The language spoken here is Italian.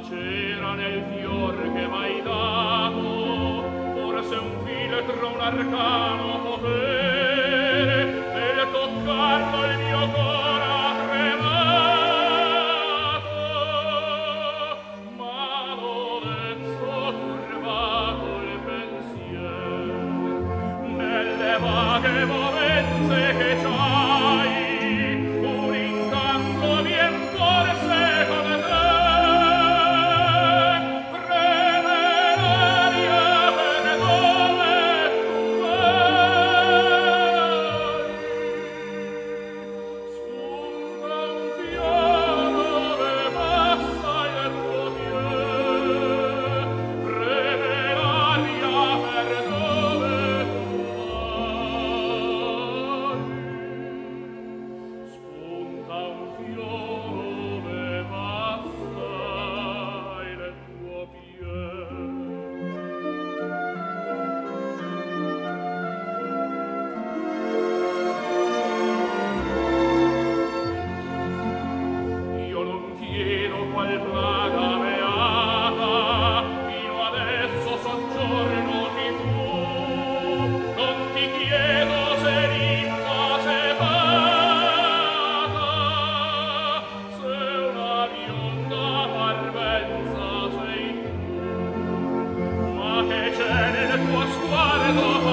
c'era nel fior che m'hai dato forse un filtro, un arcano potere, nel toccarlo il mio cor ha tremato, ma l'olezzo turbato il pensier, nelle vaghe movenze che c'hai, un incanto vien forse con te. Qual plaga beata fino adesso soggiorno ti fu, non ti chiedo se ninfa se fata, se una bionda parvenza sei tu, ma che c'è nel tuo sguardo